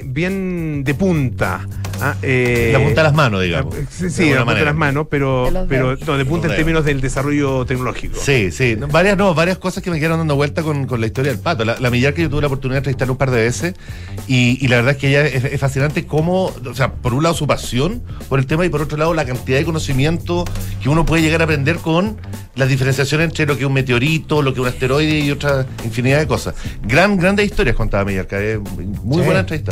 de punta. La punta de las manos, digamos. Sí, la punta de las manos, pero de punta en términos del desarrollo tecnológico. Sí. Varias cosas que me quedaron dando vuelta con la historia del pato. La Millar, que yo tuve la oportunidad de entrevistar un par de veces, y la verdad es que ella es fascinante cómo, o sea, por un lado su pasión por el tema y por otro lado la cantidad de conocimiento que uno puede llegar a aprender con las diferenciaciones entre lo que es un meteorito, lo que es un asteroide y otra infinidad de cosas. Grandes historias contaba Millar, que es muy buena entrevista.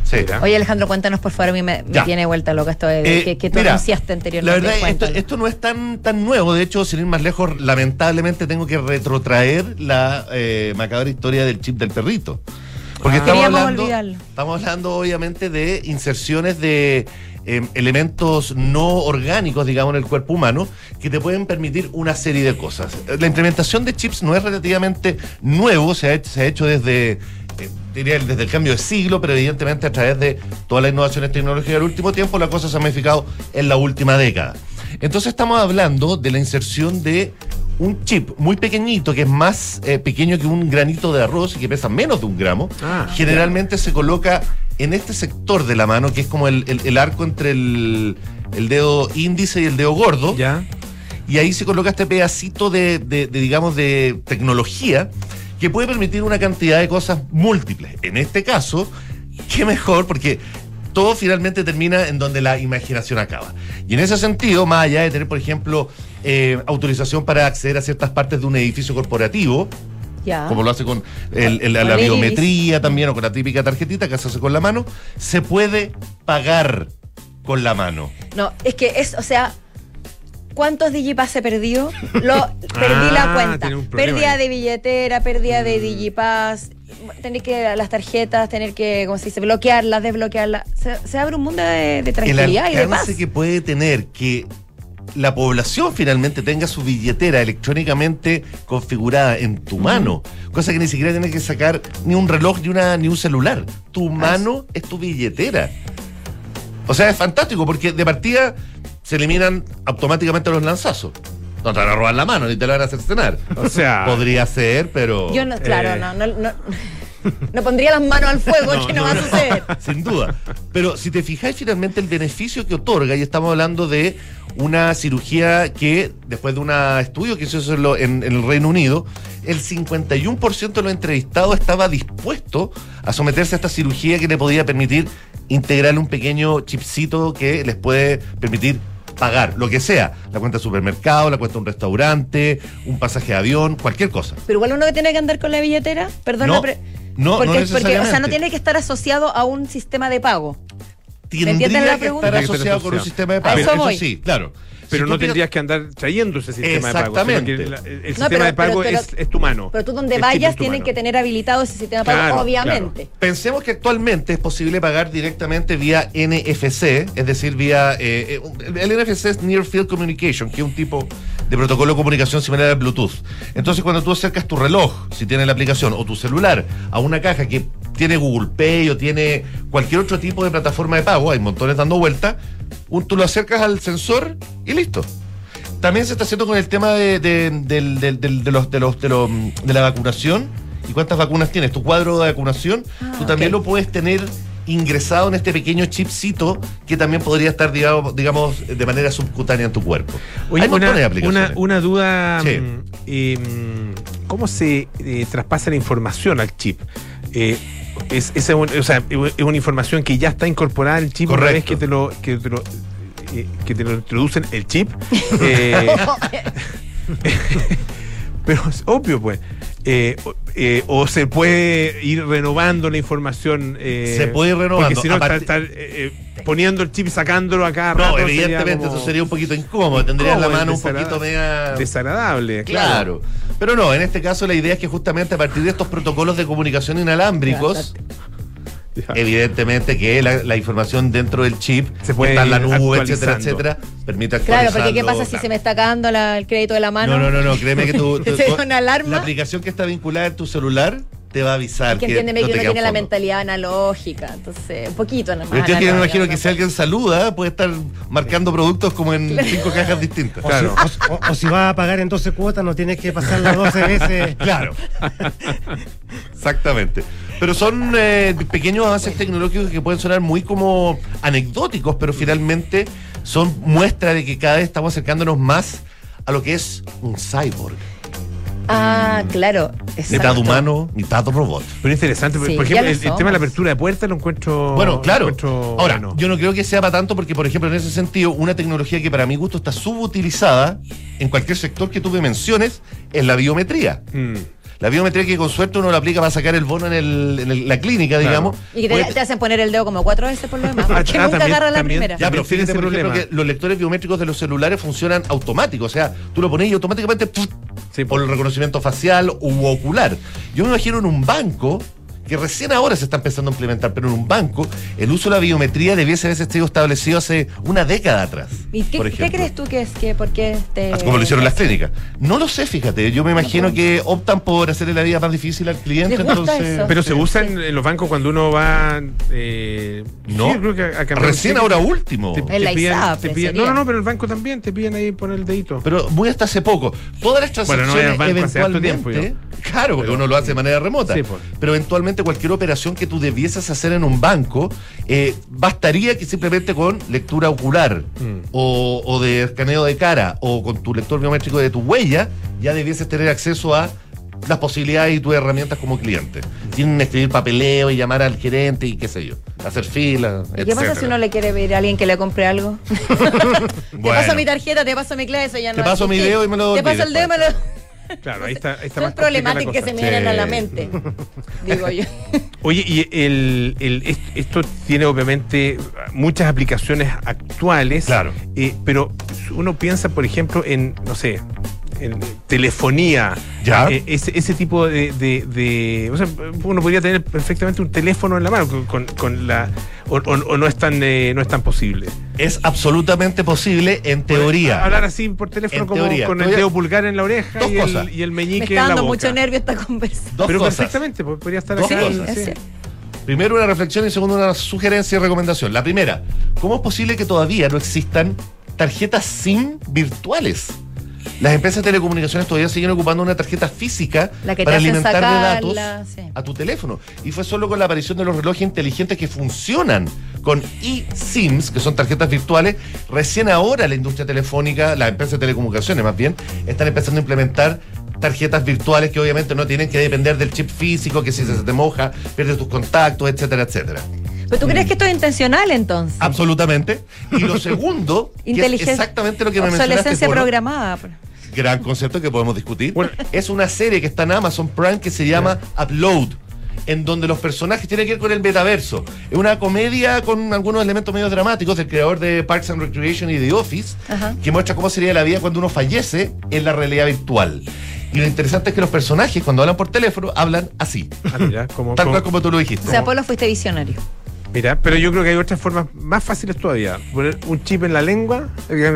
Sí. Oye, Alejandro, cuéntanos, por favor, a mí me tiene vuelta loca esto de que tú anunciaste anteriormente. La verdad, esto no es tan nuevo. De hecho, sin ir más lejos, lamentablemente tengo que retrotraer la macabra historia del chip del perrito. Porque estamos hablando obviamente de inserciones de elementos no orgánicos, digamos, en el cuerpo humano, que te pueden permitir una serie de cosas. La implementación de chips no es relativamente nuevo, se ha hecho desde el cambio de siglo, pero evidentemente a través de todas las innovaciones tecnológicas del último tiempo, la cosa se ha modificado en la última década. Entonces estamos hablando de la inserción de un chip muy pequeñito, que es más pequeño que un granito de arroz y que pesa menos de 1 gramo. Generalmente se coloca en este sector de la mano, que es como el arco entre el dedo índice y el dedo gordo. Y ahí se coloca este pedacito de tecnología que puede permitir una cantidad de cosas múltiples. En este caso, qué mejor, porque todo finalmente termina en donde la imaginación acaba. Y en ese sentido, más allá de tener, por ejemplo, autorización para acceder a ciertas partes de un edificio corporativo, como lo hace con la biometría también, o con la típica tarjetita que se hace con la mano, se puede pagar con la mano. No, es que ¿cuántos Digipass he perdido? Perdí la cuenta. Pérdida de billetera, pérdida de Digipass, tener que las tarjetas, tener que, ¿cómo se dice?, bloquearlas, desbloquearlas. Se abre un mundo de tranquilidad y de paz. El alcance que puede tener que la población finalmente tenga su billetera electrónicamente configurada en tu mano, cosa que ni siquiera tienes que sacar ni un reloj ni un celular. Tu mano es tu billetera. O sea, es fantástico, porque de partida se eliminan automáticamente los lanzazos. No te van a robar la mano ni te la van a hacer cenar. O sea, podría ser, pero yo no, no pondría las manos al fuego, que no va a suceder. Sin duda. Pero si te fijáis finalmente el beneficio que otorga, y estamos hablando de una cirugía que, después de un estudio que se hizo en el Reino Unido, el 51% de los entrevistados estaba dispuesto a someterse a esta cirugía que le podía permitir integrarle un pequeño chipcito que les puede permitir pagar lo que sea, la cuenta de supermercado, la cuenta de un restaurante, un pasaje de avión, cualquier cosa. Pero igual uno que tiene que andar con la billetera, perdón, no necesariamente. O sea, no tiene que estar asociado a un sistema de pago. Tendría que estar asociado con un sistema de pago. Eso sí, claro. Pero no tendrías que andar trayendo ese sistema de pago. Exactamente. El sistema de pago es tu mano. Pero tú donde vayas tienen que tener habilitado ese sistema de pago, obviamente. Claro. Pensemos que actualmente es posible pagar directamente vía NFC, es decir, vía... el NFC es Near Field Communication, que es un tipo de protocolo de comunicación similar al Bluetooth. Entonces, cuando tú acercas tu reloj, si tienes la aplicación, o tu celular, a una caja que tiene Google Pay o tiene cualquier otro tipo de plataforma de pago, hay montones dando vuelta, tú lo acercas al sensor y listo. También se está haciendo con el tema de la vacunación y cuántas vacunas tienes. Tu cuadro de vacunación, tú también lo puedes tener ingresado en este pequeño chipcito que también podría estar, digamos, de manera subcutánea en tu cuerpo. Oye, hay montones de aplicaciones. Una duda, sí. ¿Cómo se traspasa la información al chip? Es una información que ya está incorporada en el chip. Correcto. Una vez que te lo introducen el chip. Pero es obvio, pues. O se puede ir renovando la información. Se puede ir renovando. Porque si no, estar poniendo el chip y sacándolo acá. No, evidentemente eso sería un poquito incómodo. Tendrías la mano un poquito media desagradable. Claro. Pero no, en este caso la idea es que justamente a partir de estos protocolos de comunicación inalámbricos, evidentemente que la información dentro del chip se puede está en la nube, etcétera, permite actualizarlo. Claro, porque ¿qué pasa si se me está acabando el crédito de la mano? No, créeme que una alarma. La aplicación que está vinculada en tu celular te va a avisar. Es que entiéndeme que uno tiene la mentalidad analógica, entonces un poquito nada más. Yo me imagino que si alguien saluda puede estar marcando productos como en 5 cajas distintas. Claro. O si vas a pagar en 12 cuotas no tienes que pasarlas 12 veces. Claro. Exactamente. Pero son pequeños avances tecnológicos que pueden sonar muy como anecdóticos, pero finalmente son muestra de que cada vez estamos acercándonos más a lo que es un cyborg. Claro. Exacto. Mitad humano, mitad robot. Pero interesante, Sí, por ejemplo, el tema de la apertura de puertas lo encuentro. Bueno, claro. Ahora, bueno. yo no creo que sea para tanto porque, por ejemplo, en ese sentido, una tecnología que para mi gusto está subutilizada en cualquier sector que tú me menciones es la biometría. La biometría que con suerte uno la aplica para sacar el bono en la clínica, digamos. Y que te hacen poner el dedo como 4 veces por lo demás, porque nunca agarra la primera. Ya, pero fíjense, por ejemplo, que los lectores biométricos de los celulares funcionan automáticos. O sea, tú lo pones y automáticamente por el reconocimiento facial u ocular. Yo me imagino en un banco, que recién ahora se está empezando a implementar, pero en un banco el uso de la biometría debiese haberse sido establecido hace una década atrás. ¿Y qué crees tú que es? ¿Por qué como lo hicieron las clínicas? No lo sé, fíjate. Yo me imagino que optan por hacerle la vida más difícil al cliente. Entonces, pero se usan en los bancos cuando uno va... no, sí, creo que a recién ahora último. En la ISAP, no, pero el banco también te piden ahí poner el dedito. Pero muy hasta hace poco. Todas las transacciones eventualmente... Claro, porque uno lo hace de manera remota. Sí, pues. Pero eventualmente cualquier operación que tú debieses hacer en un banco, bastaría que simplemente con lectura ocular o de escaneo de cara o con tu lector biométrico de tu huella, ya debieses tener acceso a las posibilidades y tus herramientas como cliente. Sin escribir papeleo y llamar al gerente y qué sé yo, hacer fila, ¿Y qué pasa si uno le quiere pedir a alguien que le compre algo? Te paso mi tarjeta, te paso mi clave, eso ya no. Te paso mi dedo y me lo doy. Te paso el dedo y me lo... Claro, ahí está Son más problemáticas que se me vienen a la mente, digo yo. Oye, y esto tiene obviamente muchas aplicaciones actuales, claro. Pero uno piensa, por ejemplo, en, no sé, en telefonía, ese tipo de o sea, uno podría tener perfectamente un teléfono en la mano con la o no es tan posible. Es absolutamente posible en teoría. Hablar así por teléfono como con el dedo pulgar en la oreja y el meñique en la boca. Me está dando mucho nervio esta conversación. Pero perfectamente, podría estar acá. Sí. Primero una reflexión y segundo una sugerencia y recomendación. La primera, ¿cómo es posible que todavía no existan tarjetas SIM virtuales? Las empresas de telecomunicaciones todavía siguen ocupando una tarjeta física para alimentar de datos a tu teléfono. Y fue solo con la aparición de los relojes inteligentes que funcionan con eSIMs, que son tarjetas virtuales. Recién ahora la industria telefónica, las empresas de telecomunicaciones más bien, están empezando a implementar tarjetas virtuales que obviamente no tienen que depender del chip físico, que si se te moja, pierdes tus contactos, etcétera, etcétera. ¿Pero tú crees que esto es intencional entonces? Absolutamente. Y lo segundo, que es exactamente lo que me mencionaste. Obsolescencia programada. Gran concepto que podemos discutir. Bueno, es una serie que está en Amazon Prime que se llama Upload, en donde los personajes tienen que ver con el metaverso. Es una comedia con algunos elementos medio dramáticos del creador de Parks and Recreation y The Office, que muestra cómo sería la vida cuando uno fallece en la realidad virtual. Y lo interesante es que los personajes, cuando hablan por teléfono, hablan así. Mira, tal cual como tú lo dijiste. O sea, Polo, fuiste visionario. Mira, pero yo creo que hay otras formas más fáciles todavía. Poner un chip en la lengua,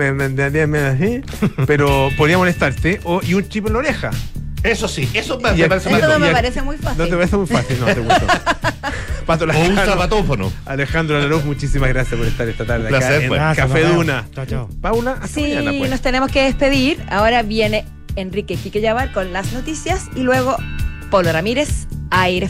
pero podría molestarte, y un chip en la oreja. Eso sí, eso me parece más. Eso no me parece muy fácil. No te parece muy fácil, no te gusta. O un zapatófono. Alejandro Laroz, muchísimas gracias por estar esta tarde acá en Café Duna. Chao. Paula, hasta mañana, pues. Nos tenemos que despedir. Ahora viene Enrique Quique Llavar con las noticias y luego Polo Ramírez, Aire